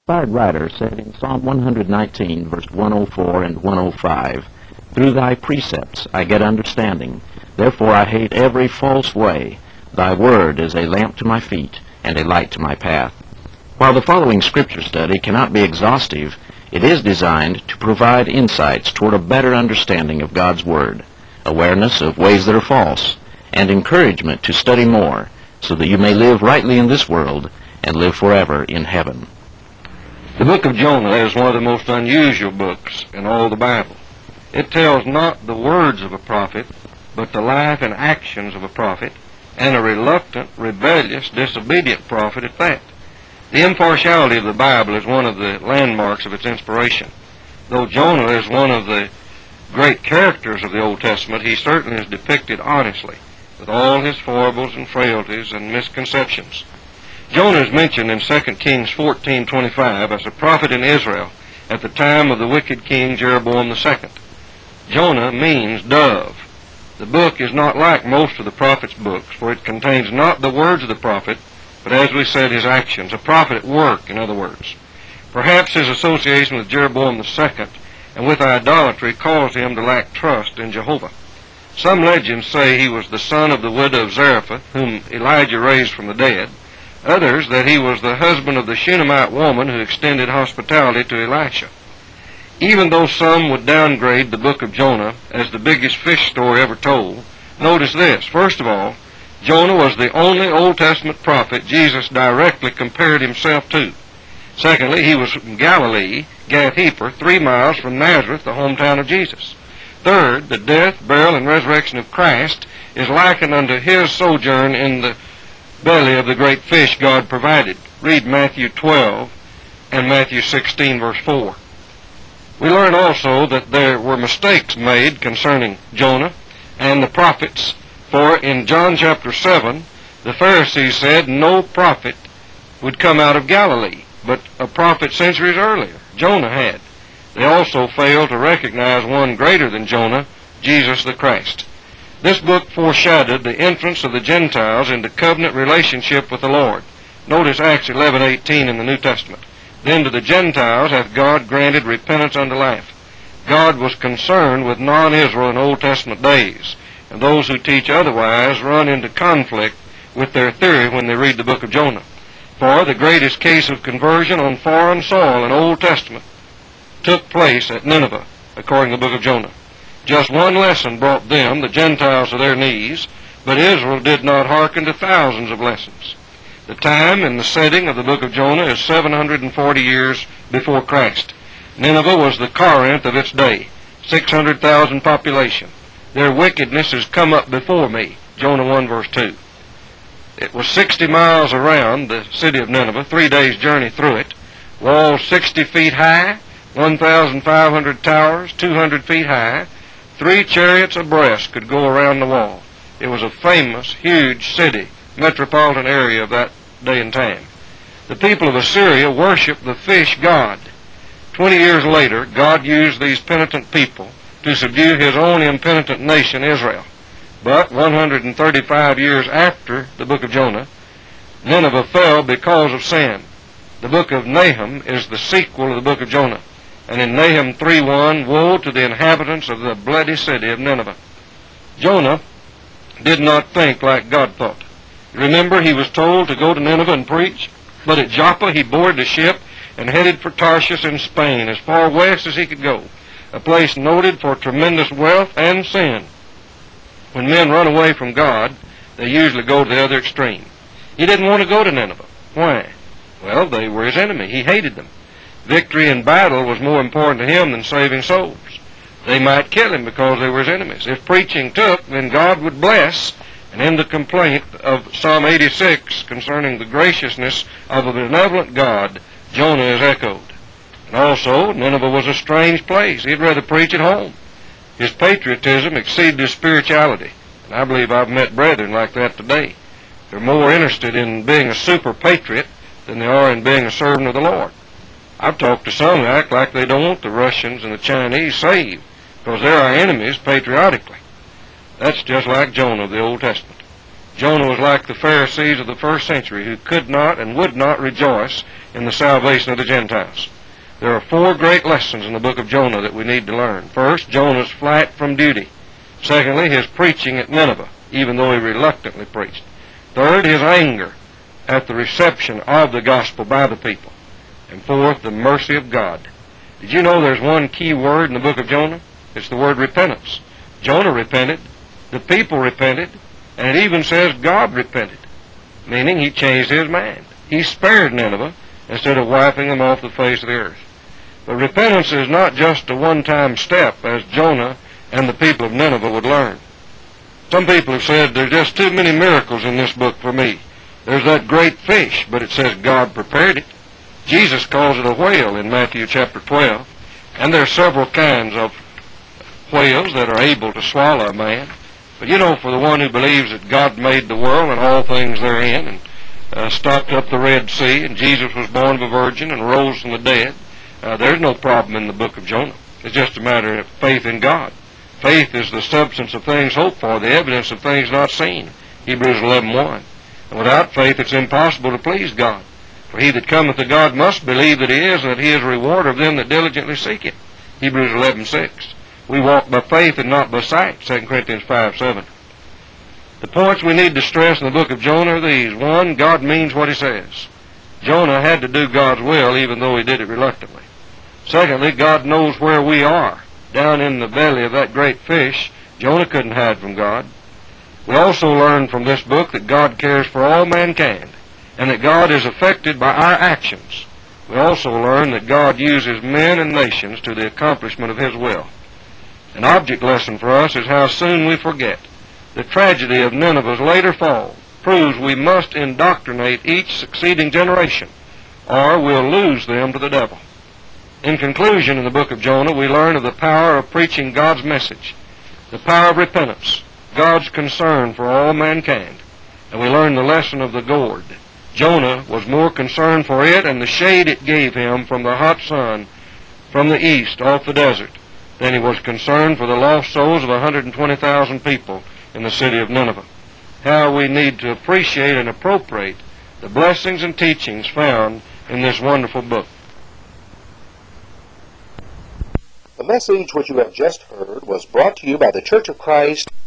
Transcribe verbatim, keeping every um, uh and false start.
inspired writer said in Psalm one nineteen, verse one oh four and one oh five, "Through thy precepts I get understanding, therefore I hate every false way. Thy word is a lamp to my feet and a light to my path." While the following scripture study cannot be exhaustive, it is designed to provide insights toward a better understanding of God's Word, awareness of ways that are false, and encouragement to study more so that you may live rightly in this world and live forever in heaven. The book of Jonah is one of the most unusual books in all the Bible. It tells not the words of a prophet, but the life and actions of a prophet, and a reluctant, rebellious, disobedient prophet at that. The impartiality of the Bible is one of the landmarks of its inspiration. Though Jonah is one of the great characters of the Old Testament, he certainly is depicted honestly, with all his foibles and frailties and misconceptions. Jonah is mentioned in Second Kings fourteen twenty-five as a prophet in Israel at the time of the wicked king Jeroboam the Second. Jonah means dove. The book is not like most of the prophet's books, for it contains not the words of the prophet, but as we said, his actions, a prophet at work, in other words. Perhaps his association with Jeroboam the Second and with idolatry caused him to lack trust in Jehovah. Some legends say he was the son of the widow of Zarephath, whom Elijah raised from the dead. Others that he was the husband of the Shunammite woman who extended hospitality to Elisha. Even though some would downgrade the book of Jonah as the biggest fish story ever told, notice this. First of all, Jonah was the only Old Testament prophet Jesus directly compared himself to. Secondly, he was from Galilee, Gath-hepher, three miles from Nazareth, the hometown of Jesus. Third, the death, burial, and resurrection of Christ is likened unto his sojourn in the belly of the great fish God provided. Read Matthew twelve and Matthew sixteen, verse four. We learn also that there were mistakes made concerning Jonah and the prophets. For in John chapter seven, the Pharisees said no prophet would come out of Galilee, but a prophet centuries earlier, Jonah had. They also failed to recognize one greater than Jonah, Jesus the Christ. This book foreshadowed the entrance of the Gentiles into covenant relationship with the Lord. Notice Acts eleven eighteen in the New Testament. Then to the Gentiles hath God granted repentance unto life. God was concerned with non-Israel in Old Testament days, and those who teach otherwise run into conflict with their theory when they read the book of Jonah. For the greatest case of conversion on foreign soil in Old Testament took place at Nineveh, according to the book of Jonah. Just one lesson brought them, the Gentiles, to their knees, but Israel did not hearken to thousands of lessons. The time and the setting of the book of Jonah is seven hundred forty years before Christ. Nineveh was the Corinth of its day, six hundred thousand population. Their wickedness has come up before me, Jonah one verse two. It was sixty miles around the city of Nineveh, three days' journey through it, walls sixty feet high, one thousand five hundred towers, two hundred feet high. Three chariots abreast could go around the wall. It was a famous, huge city, metropolitan area of that day and time. The people of Assyria worshiped the fish god. Twenty years later, God used these penitent people to subdue his own impenitent nation, Israel. But one hundred thirty-five years after the book of Jonah, Nineveh fell because of sin. The book of Nahum is the sequel of the book of Jonah. And in Nahum three one, woe to the inhabitants of the bloody city of Nineveh. Jonah did not think like God thought. Remember, he was told to go to Nineveh and preach, but at Joppa he boarded a ship and headed for Tarshish in Spain, as far west as he could go, a place noted for tremendous wealth and sin. When men run away from God, they usually go to the other extreme. He didn't want to go to Nineveh. Why? Well, they were his enemy. He hated them. Victory in battle was more important to him than saving souls. They might kill him because they were his enemies. If preaching took, then God would bless. And in the complaint of Psalm eighty-six concerning the graciousness of a benevolent God, Jonah is echoed. And also, Nineveh was a strange place. He'd rather preach at home. His patriotism exceeded his spirituality. And I believe I've met brethren like that today. They're more interested in being a super patriot than they are in being a servant of the Lord. I've talked to some who act like they don't want the Russians and the Chinese saved, because they're our enemies patriotically. That's just like Jonah of the Old Testament. Jonah was like the Pharisees of the first century who could not and would not rejoice in the salvation of the Gentiles. There are four great lessons in the book of Jonah that we need to learn. First, Jonah's flight from duty. Secondly, his preaching at Nineveh, even though he reluctantly preached. Third, his anger at the reception of the gospel by the people. And fourth, the mercy of God. Did you know there's one key word in the book of Jonah? It's the word repentance. Jonah repented, the people repented, and it even says God repented, meaning he changed his mind. He spared Nineveh instead of wiping them off the face of the earth. But repentance is not just a one-time step, as Jonah and the people of Nineveh would learn. Some people have said there's just too many miracles in this book for me. There's that great fish, but it says God prepared it. Jesus calls it a whale in Matthew chapter twelve, and there are several kinds of whales that are able to swallow a man. But you know, for the one who believes that God made the world and all things therein, and uh, stopped up the Red Sea, and Jesus was born of a virgin and rose from the dead, uh, there's no problem in the book of Jonah. It's just a matter of faith in God. Faith is the substance of things hoped for, the evidence of things not seen. Hebrews eleven one. And without faith it's impossible to please God. For he that cometh to God must believe that he is, and that he is a rewarder of them that diligently seek him. Hebrews eleven six. We walk by faith and not by sight, Second Corinthians five seven. The points we need to stress in the book of Jonah are these. One, God means what he says. Jonah had to do God's will even though he did it reluctantly. Secondly, God knows where we are. Down in the belly of that great fish, Jonah couldn't hide from God. We also learn from this book that God cares for all mankind, and that God is affected by our actions. We also learn that God uses men and nations to the accomplishment of his will. An object lesson for us is how soon we forget. The tragedy of Nineveh's later fall proves we must indoctrinate each succeeding generation, or we'll lose them to the devil. In conclusion, in the book of Jonah, we learn of the power of preaching God's message, the power of repentance, God's concern for all mankind, and we learn the lesson of the gourd. Jonah was more concerned for it and the shade it gave him from the hot sun from the east off the desert than he was concerned for the lost souls of one hundred twenty thousand people in the city of Nineveh. How we need to appreciate and appropriate the blessings and teachings found in this wonderful book. The message which you have just heard was brought to you by the Church of Christ